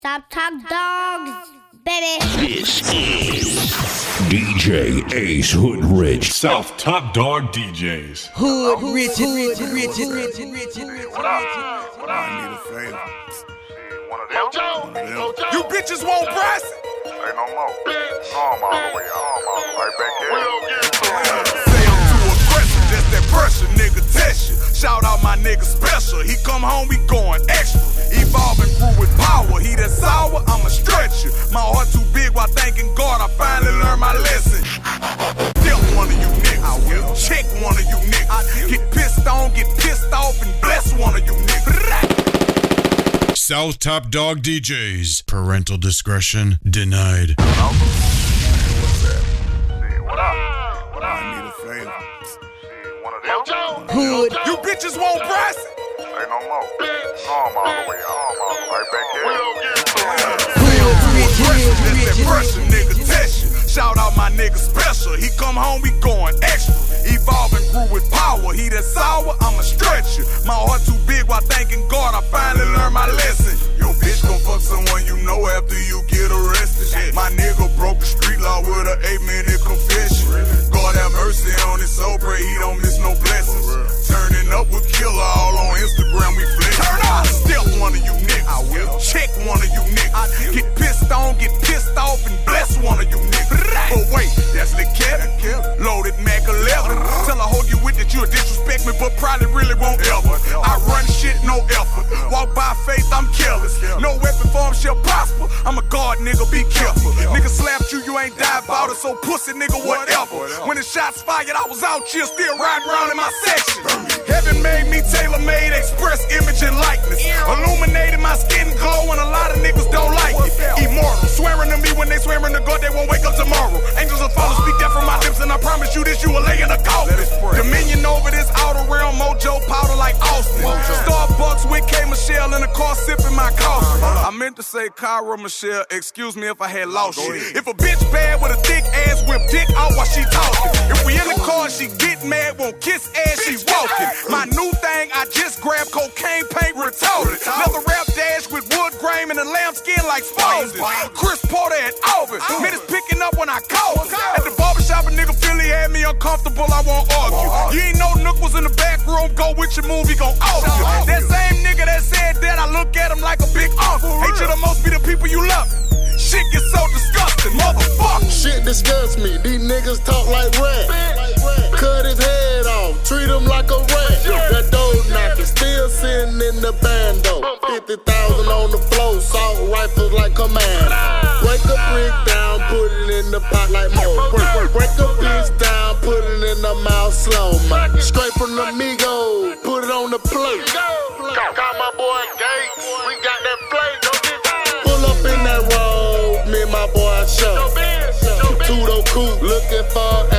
Top Dogs, baby. This is DJ Ace Hood Rich. South Top Dog DJs. Hood Rich. What up? I need a favor. You bitches won't press it. Ain't no more. I'm all the way. Right back here. Say I'm too aggressive, that's that pressure, nigga, test you. Shout out my nigga Special, he come home, he going extra. Evolving grew with power, he that sour, I'ma stretch you. My heart too big while thanking God, I finally learned my lesson. Deal one of you niggas, I will. Check one of you niggas. Get pissed on, get pissed off, and bless one of you niggas. South Top Dog DJs. Parental discretion denied. What up? I need a favor. One of them. Hood. You bitches won't press it. Ain't no more. I'm all the way. Right back here. That's that pressure, nigga, test you. Shout out my nigga Special, he come home, he going extra. Evolving grew with power, he that sour, I'ma stretch you. My heart too big while thanking God, I finally learned my lesson. Your bitch gon' fuck someone you know after you get arrested. My nigga broke the street law with an 8-minute confession. God have mercy on his soul, pray he don't miss no blessings. Turning up with killer all on Instagram, we flex. Turn up, step one of you niggas. I will check one of you niggas. Get pissed on, get pissed off, and bless one of you niggas. But wait, that's the Kevin. Loaded Mac 11. Tell a hoe you with that you'll disrespect me, but probably really won't ever. I run shit, no effort. Walk by faith, I'm careless. No weapon form shall prosper. I'm a guard, nigga, be careful. Nigga slapped you, you ain't die about it, so pussy, nigga, whatever. When the shots fired, I was out here still riding around in my section. Heaven made me tailor-made, express image and likeness. Illuminated my skin glow, and a lot of niggas don't like it. Immortal, swearing to me when they swearing to God, they won't wake up tomorrow. Angels will follow, speak that from my lips, and I promise you this, you will lay in a coffin. Dominion over this outer realm, mojo powder like Austin. Starbucks with K. Michelle in the car sipping my coffee. I meant to say Kyra Michelle, excuse me if I had lost shit. If a bitch bad with a thick ass, whip dick out while she talking. If we in the car, she get mad, won't kiss ass, she walking. My new thing, I just grabbed cocaine paint retarded. Leather wrap dash with wood grain and a lamb skin like Spalding. Chris Porter at Auburn, man is picking up when I called him. At the barbershop, a nigga Philly had me uncomfortable, I won't argue. You ain't know Nook was in the back room, go with your movie, gon' alter you. That same nigga that said that, I look at him like a big uncle. Hate you the most, be the people you love. Shit gets so disgusting, motherfucker. Shit disgusts me, these niggas talk like rats. Cut his head off, treat him like a rat. That door knocker still sitting in the bando. 50,000 on the floor, salt rifles like command. Break a brick down, put it in the pot like more. Break a piece down, put it in the mouth slow, man. Straight from the Migos, put it on the plate. Call my boy Gates, we got that plate. Pull up in that road, me and my boy Show. Tudo Coop, looking for